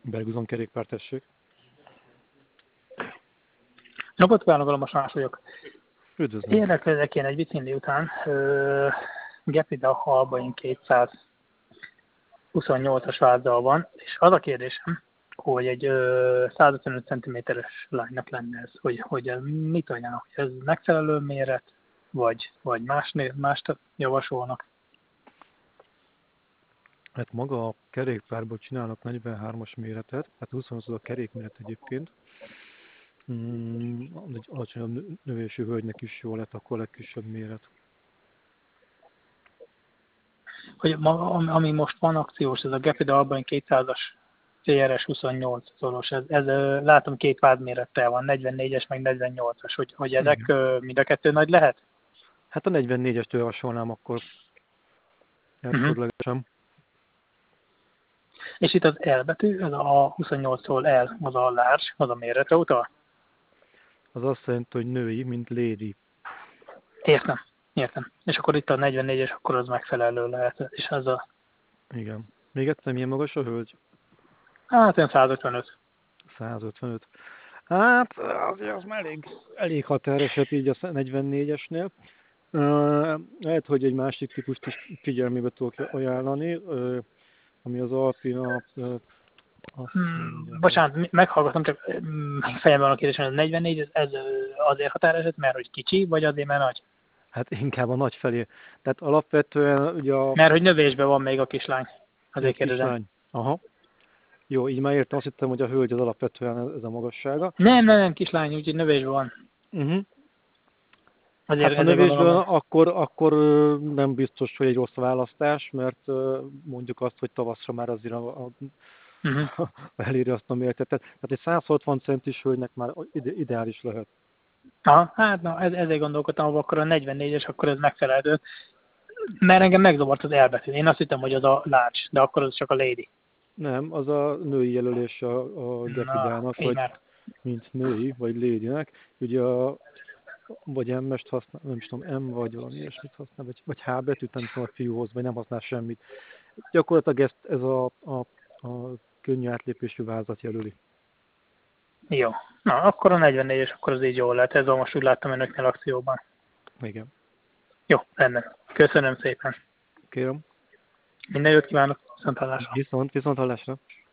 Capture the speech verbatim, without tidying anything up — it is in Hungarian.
Berguzon kerékpár, tessék. Napot kívánok, Galambos Más vagyok. Üdvözlöm. Érdeklődök én egy bicikli után. Uh, Gepida Albain kétszázhuszonnyolcas vázzal van, és az a kérdésem, hogy egy uh, százötvenöt centiméteres lánynak lenne ez, hogy, hogy ez mit ajánlnak, hogy ez megfelelő méret, vagy, vagy más, mást javasolnak? Hát maga a kerékpárból csinálnak negyvenhármas méretet, hát huszonöt az a kerékméret egyébként. Mm, egy alacsonyabb növésű hölgynek is jó lett, akkor a legkisebb méret. Hogy ma, ami most van akciós, ez a Gepida Albain kétszázas cé er es huszonnyolc szoros, ez, ez látom két vádmérettel van, negyvennégyes meg negyvennyolcas, hogy, hogy ezek Igen. mind a kettő nagy lehet? Hát a negyvennégyestől javasolnám akkor elsődlegesen. Uh-huh. És itt az L betű, ez a huszonnyolctól L, az a large, az a méretre utal? Az azt jelenti, hogy női, mint lady. Értem, értem. És akkor itt a negyvennégyes, akkor az megfelelő lehet, és ez a... Igen. Még egyszer, milyen magas a hölgy? Hát olyan százötvenöt. százötvenöt. Hát azért az már elég, elég határeset így a negyvennégyesnél. Uh, lehet, hogy egy másik típust is figyelmébe tudok ajánlani, uh, ami az Alpina... Uh, hmm, bocsánat, meghallgatom, csak fejemben a kérdésem, ez negyvennégy, ez, ez azért határeset, mert hogy kicsi, vagy azért, mert nagy? Hát inkább a nagy felé. Tehát alapvetően ugye a... Mert hogy növésben van még a kislány. Azért kérdezem. Kislány. Aha. Jó, így már értem, azt hittem, hogy a hölgy az alapvetően ez a magassága. Nem, nem, nem kislány, úgyhogy növésben van. Uh-huh. Azért, hát ha növésben, akkor, akkor nem biztos, hogy egy rossz választás, mert mondjuk azt, hogy tavaszra már azért a, a, uh-huh. eléri azt a méretet. Tehát egy száz hatvan centis hölgynek már ide, ideális lehet. Aha, hát na, ez, ezért gondolkodtam, hogy akkor a negyvennégyes, akkor ez megfelelő. Mert engem megzavart az elbetű. Én azt hittem, hogy az a large, de akkor az csak a lady. Nem, az a női jelölés a, a Gepidának, vagy már. mint női, vagy ladynek. Ugye a vagy M-est használ, nem is tudom, M vagy valami ilyesmit használ, vagy, vagy H betűt, nem tudom, a fiúhoz, vagy nem használ semmit. Gyakorlatilag ezt, ez a, a, a könnyű átlépésű vázat jelöli. Jó. Na, akkor a negyvennégyes, akkor az így jól lehet. Ez a most úgy láttam önöknél akcióban. Igen. Jó, rendben. Köszönöm szépen. Kérem. Minden jót kívánok. Viszont hallásra. Viszont, viszont hallásra.